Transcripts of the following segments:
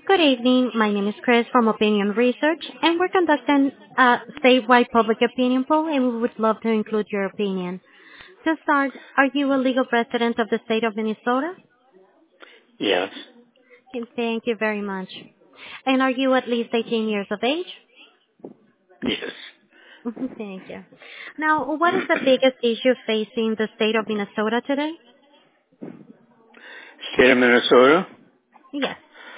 Good evening. My name is Chris from Opinion Research, and we're conducting a statewide public opinion poll, and we would love to include your opinion. To start, are you a legal resident of the state of Minnesota? Yes. Okay, thank you very much. And are you at least 18 years of age? Yes. Thank you. Now, what is the biggest issue facing the state of Minnesota today? State of Minnesota? Yes.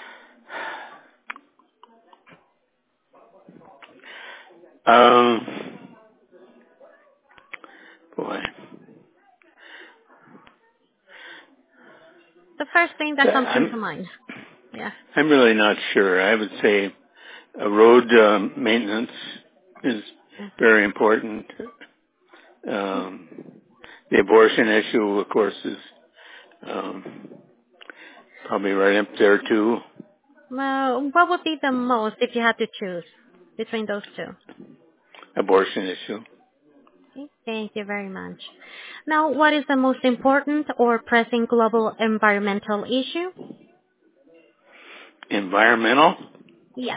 Um, boy. The first thing that comes into I'm, mind. Yeah. I'm really not sure. I would say road maintenance is very important. Um, the abortion issue, of course, is um, probably right up there too. Well, what would be the most if you had to choose between those two? Abortion issue. Okay, thank you very much. Now, what is the most important or pressing global environmental issue? Environmental? Yes.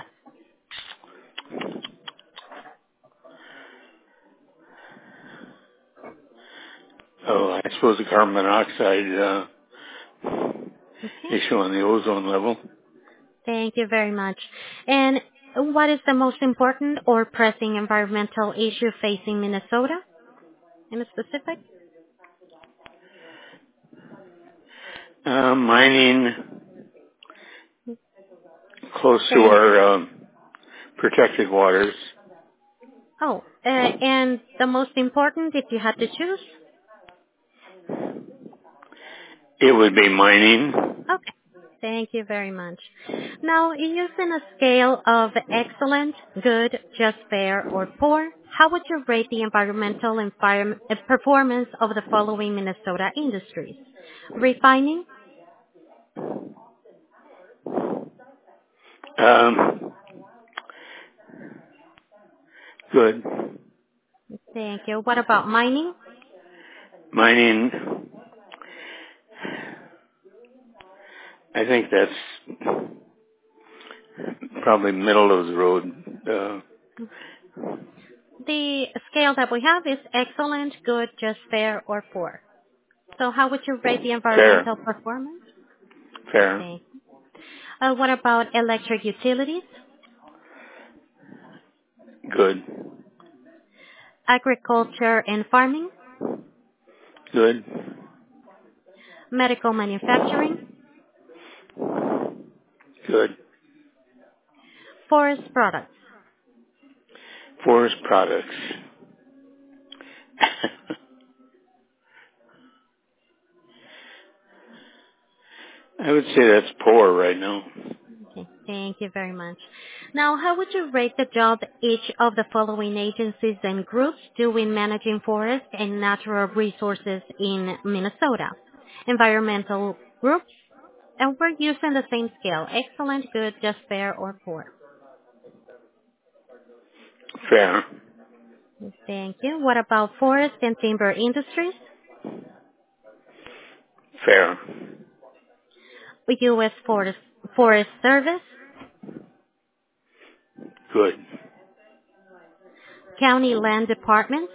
Oh, I suppose the carbon monoxide Okay. issue on the ozone level. Thank you very much. And what is the most important or pressing environmental issue facing Minnesota in specific? Mining close to Thank you. our protected waters. And the most important if you had to choose? It would be mining. Okay. Thank you very much. Now, using a scale of excellent, good, just fair, or poor, how would you rate the environmental performance of the following Minnesota industries? Refining? Um, good. Thank you. What about mining? Mining, I think that's probably middle of the road. The scale that we have is excellent, good, just fair, or poor. So how would you rate the Fair. environmental performance? Fair. Thank you. What about electric utilities, Good. agriculture and farming, Good. medical manufacturing, Good. forest products? Forest products. I would say that's poor right now. Okay, thank you very much. Now, how would you rate the job each of the following agencies and groups do in managing forests and natural resources in Minnesota? Environmental groups, and we're using the same scale, excellent, good, just fair, or poor. Fair. Thank you. What about forest and timber industries? Fair. U.S. Forest Service, Good. county land departments,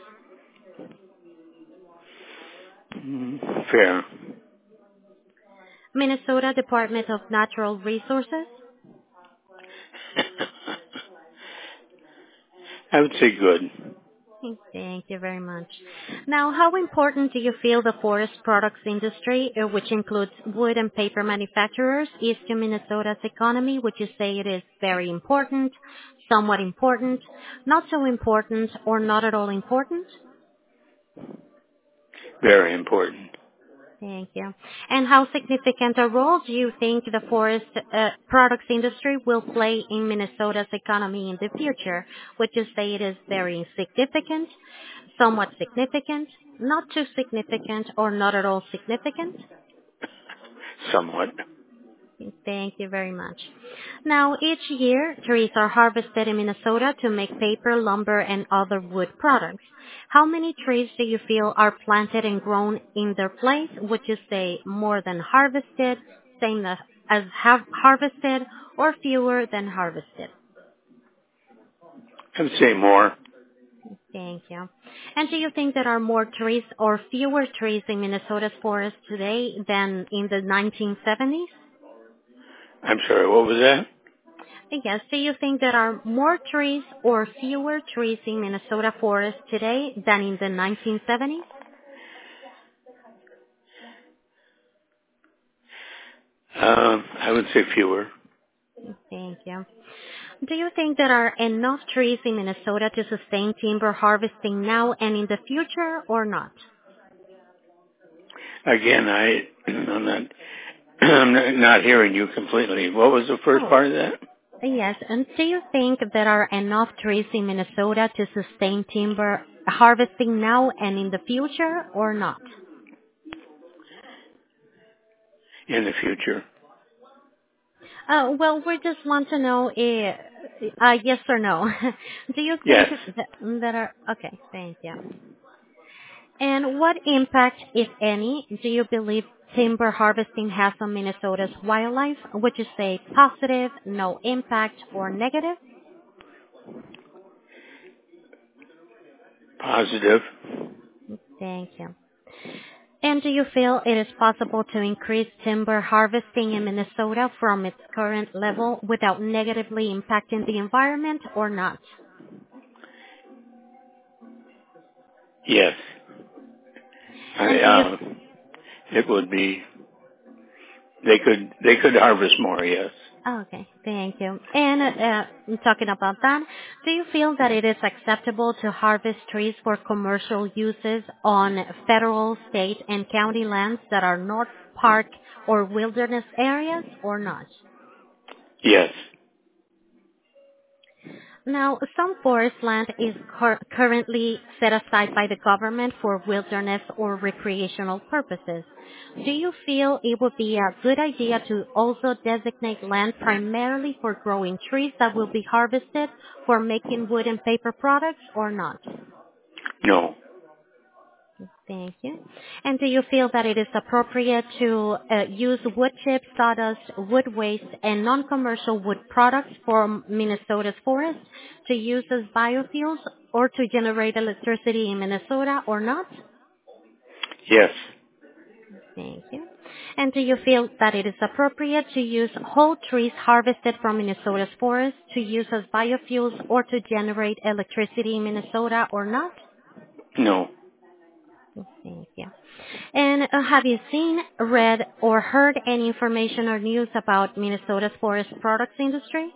Fair. Minnesota Department of Natural Resources. I would say good. Thank you very much. Now, how important do you feel the forest products industry, which includes wood and paper manufacturers, is to Minnesota's economy? Would you say it is very important, somewhat important, not so important, or not at all important? Very important. Thank you. And how significant a role do you think the forest products industry will play in Minnesota's economy in the future? Would you say it is very significant, somewhat significant, not too significant, or not at all significant? Somewhat. Thank you very much. Now, each year, trees are harvested in Minnesota to make paper, lumber, and other wood products. How many trees do you feel are planted and grown in their place? Would you say more than harvested, as harvested or fewer than harvested? I would say more. Thank you. And do you think there are more trees or fewer trees in Minnesota's forest today than in the 1970s? I'm sorry, what was that? Yes. Do you think there are more trees or fewer trees in Minnesota forest today than in the 1970s? I would say fewer. Thank you. Do you think there are enough trees in Minnesota to sustain timber harvesting now and in the future or not? Again, I'm not hearing you completely. What was the first part of that? Yes. And do you think there are enough trees in Minnesota to sustain timber harvesting now and in the future or not? In the future. Well, we just want to know yes or no. Do you think Yes. that are okay? Thank you. And what impact, if any, do you believe timber harvesting has on Minnesota's wildlife? Would you say positive, no impact, or negative? Positive. Thank you. And do you feel it is possible to increase timber harvesting in Minnesota from its current level without negatively impacting the environment or not? Yes. And It would be. They could harvest more. Yes. okay, thank you. And talking about that, do you feel that it is acceptable to harvest trees for commercial uses on federal, state, and county lands that are not park or wilderness areas or not? Yes. Now, some forest land is currently set aside by the government for wilderness or recreational purposes. Do you feel it would be a good idea to also designate land primarily for growing trees that will be harvested for making wood and paper products or not? No. Thank you. And do you feel that it is appropriate to use wood chips, sawdust, wood waste, and non-commercial wood products from Minnesota's forests to use as biofuels or to generate electricity in Minnesota or not? Yes. Thank you. And do you feel that it is appropriate to use whole trees harvested from Minnesota's forests to use as biofuels or to generate electricity in Minnesota or not? No. Thank you. And have you seen, read, or heard any information or news about Minnesota's forest products industry?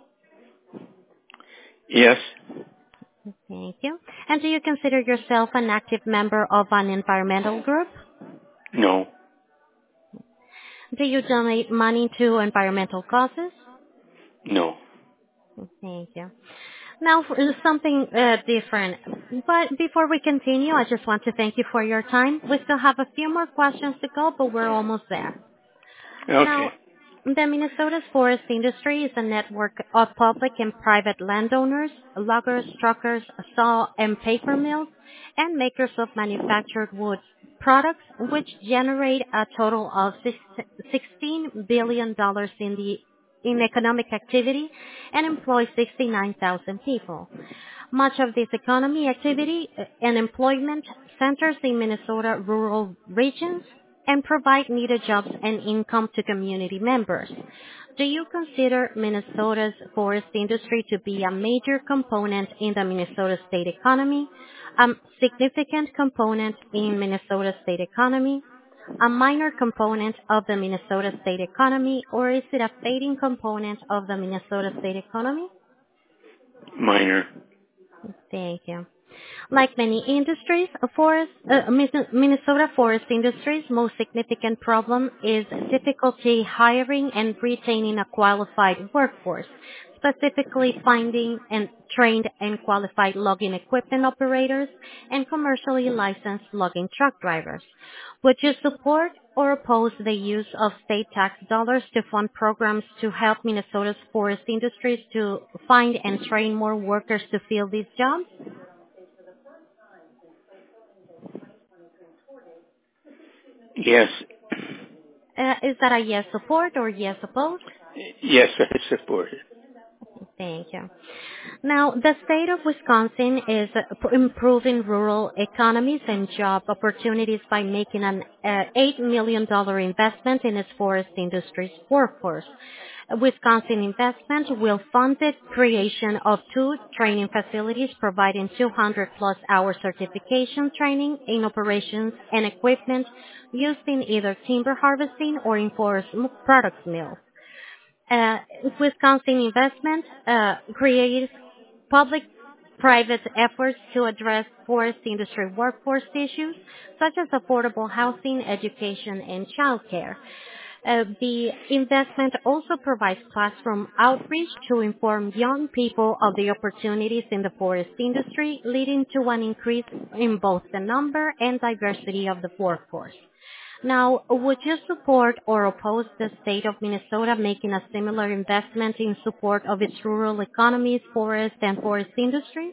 Yes. Thank you. And do you consider yourself an active member of an environmental group? No. Do you donate money to environmental causes? No. Thank you. Now, for something different. But before we continue, I just want to thank you for your time. We still have a few more questions to go, but we're almost there. Okay. Now, the Minnesota's forest industry is a network of public and private landowners, loggers, truckers, saw and paper mills, and makers of manufactured wood products, which generate a total of $16 billion in economic activity and employ 69,000 people. Much of this economy activity and employment centers in Minnesota rural regions and provide needed jobs and income to community members. Do you consider Minnesota's forest industry to be a major component in the Minnesota state economy, a significant component in Minnesota state economy, a minor component of the Minnesota state economy, or is it a fading component of the Minnesota state economy? Minor. Thank you. Like many industries, Minnesota forest industry's most significant problem is difficulty hiring and retaining a qualified workforce, specifically finding and trained and qualified logging equipment operators and commercially licensed logging truck drivers. Would you support or oppose the use of state tax dollars to fund programs to help Minnesota's forest industries to find and train more workers to fill these jobs? Yes. Is that a yes support or yes opposed? Yes, I support it. Thank you. Now, the state of Wisconsin is improving rural economies and job opportunities by making an $8 million investment in its forest industry's workforce. Wisconsin investment will fund the creation of 2 training facilities providing 200-plus hour certification training in operations and equipment used in either timber harvesting or in forest products mills. Uh, Wisconsin investment creates public-private efforts to address forest industry workforce issues such as affordable housing, education, and childcare. The investment also provides classroom outreach to inform young people of the opportunities in the forest industry, leading to an increase in both the number and diversity of the workforce. Now, would you support or oppose the state of Minnesota making a similar investment in support of its rural economies, forest, and forest industry?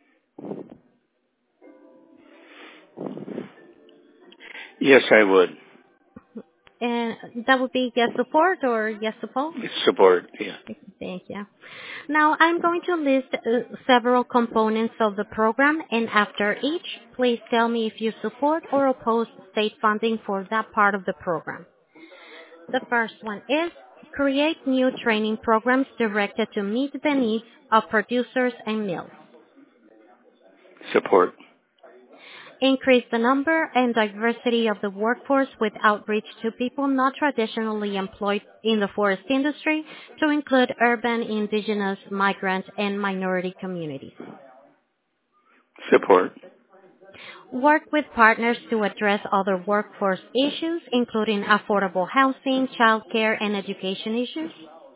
Yes, I would. And that would be yes support or yes oppose? Support, yeah. Thank you. Now, I'm going to list several components of the program, and after each, please tell me if you support or oppose state funding for that part of the program. The first one is create new training programs directed to meet the needs of producers and mills. Support. Increase the number and diversity of the workforce with outreach to people not traditionally employed in the forest industry to include urban, indigenous, migrant, and minority communities. Support. Work with partners to address other workforce issues, including affordable housing, childcare, and education issues.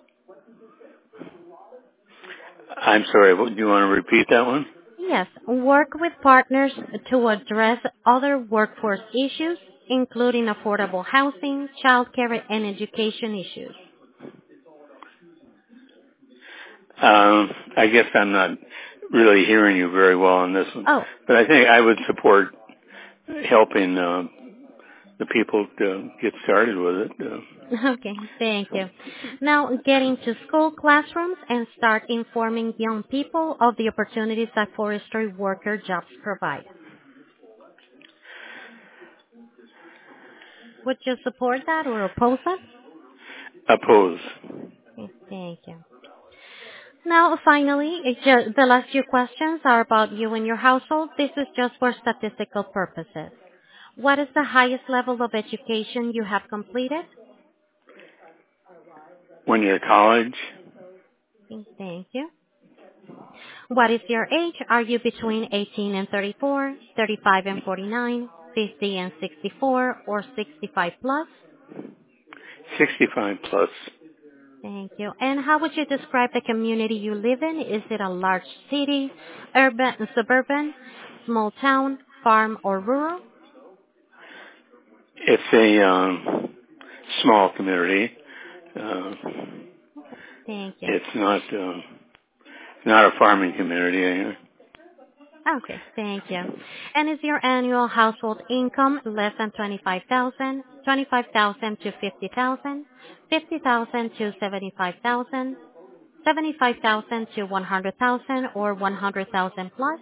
I'm sorry, do you want to repeat that one? Yes, work with partners to address other workforce issues, including affordable housing, childcare, and education issues. I guess I'm not really hearing you very well on this one. Oh. But I think I would support helping the people to get started with it. Okay, thank you. Now, get into school classrooms and start informing young people of the opportunities that forestry worker jobs provide. Would you support that or oppose it? Oppose. Okay, thank you. Now, finally, the last few questions are about you and your household. This is just for statistical purposes. What is the highest level of education you have completed? When you're at college? Thank you. What is your age? Are you between 18 and 34, 35 and 49, 50 and 64, or 65 plus? 65 plus. Thank you. And how would you describe the community you live in? Is it a large city, urban, suburban, small town, farm, or rural? It's a small community. Thank you. It's not a farming community anyway. Okay, thank you. And is your annual household income less than 25,000, 25,000 to 50,000, 50,000 to 75,000, 75,000 to 100,000, or 100,000 plus?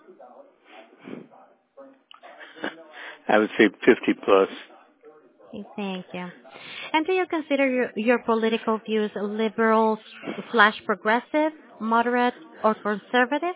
I would say 50 plus. Okay, thank you. And do you consider your political views liberal / progressive, moderate, or conservative?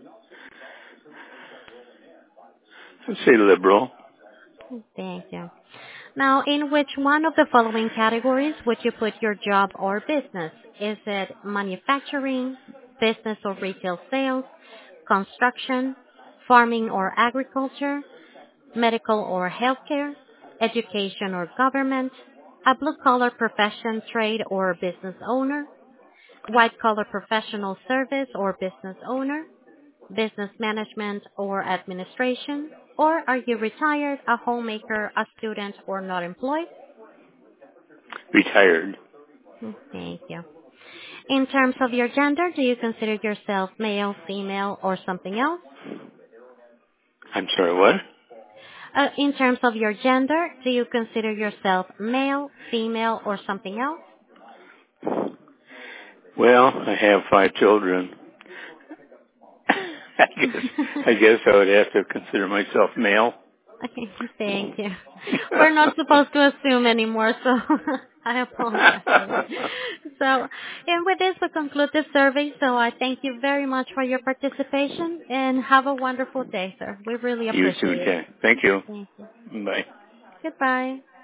I'd say liberal. Thank you. Now, in which one of the following categories would you put your job or business? Is it manufacturing, business or retail sales, construction, farming or agriculture, medical or healthcare, education or government, a blue-collar profession, trade or business owner, white-collar professional service or business owner, business management or administration, or are you retired, a homemaker, a student, or not employed? Retired. Thank you. In terms of your gender, do you consider yourself male, female, or something else? I'm sorry, what? In terms of your gender, do you consider yourself male, female, or something else? Well, I have 5 children. I guess I would have to consider myself male. Okay, thank you. We're not supposed to assume anymore, so I apologize for that. So, and with this, we conclude the survey. So I thank you very much for your participation, and have a wonderful day, sir. We really You appreciate too, it. Ted. Thank you. Thank you. Bye. Goodbye.